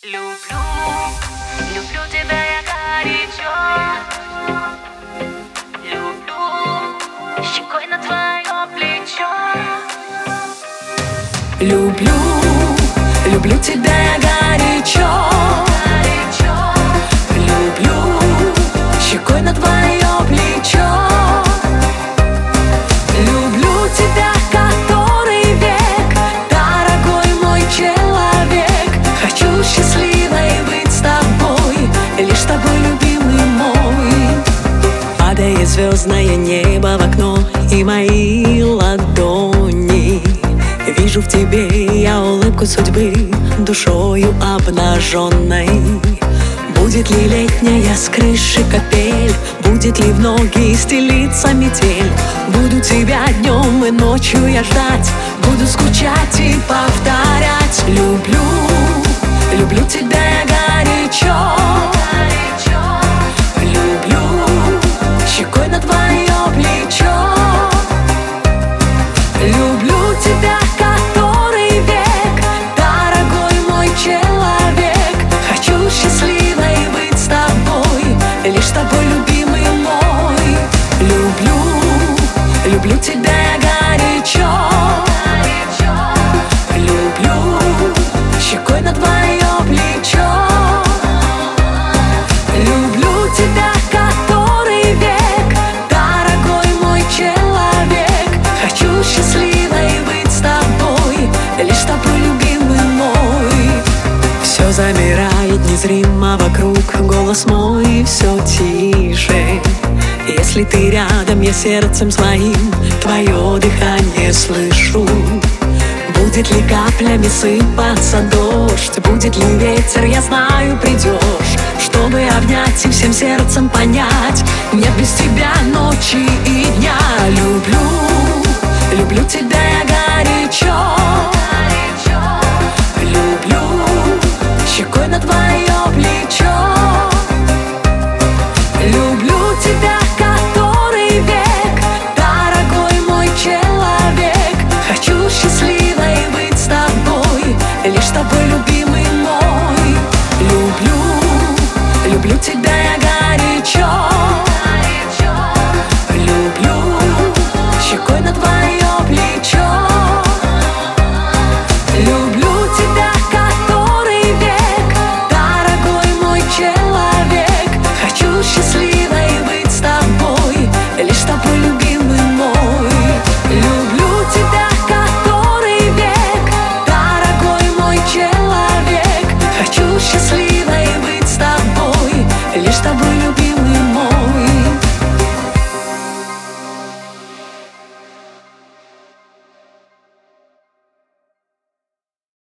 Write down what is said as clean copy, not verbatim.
Люблю, люблю тебя я горячо. Люблю, щекой на твое плечо. Люблю, люблю тебя я горячо. Люблю, щекой на твое плечо. Люблю тебя, который век, дорогой мой человек. Хочу счастливой быть с тобой, лишь с тобой, любимый мой. Падает звездное небо в окно, и мои ладони. Вижу в тебе я улыбку судьбы, душою обнаженной. Будет ли летняя с крыши капель, будет ли в ноги стелиться метель. Буду тебя днем и ночью я ждать, буду скучать и повторять. Люблю, люблю тебя я горячо. Люблю, щекой на твое плечо. Люблю тебя, который век, дорогой мой человек. Хочу счастливой быть с тобой, лишь с тобой, любимый мой. Люблю, люблю тебя я горячо. Люблю, щекой на твое плечо. Люблю тебя, который век, дорогой мой человек. Хочу счастливой быть с тобой, лишь с тобой, любимый мой. Все замирает незримо вокруг, голос мой все тише. Если ты рядом, я сердцем своим твое дыхание слышу. Будет ли каплями сыпаться дождь, будет ли ветер, я знаю, придешь, чтобы обнять и всем сердцем понять: нет без тебя ночи и дня. Люблю, люблю тебя я горячо. Люблю, щекой на твое плечо. Люблю тебя, который век, дорогой мой человек. Хочу счастливой быть с тобой, лишь с тобой, любимый мой. Люблю, люблю тебя я горячо. Люблю, щекой на твое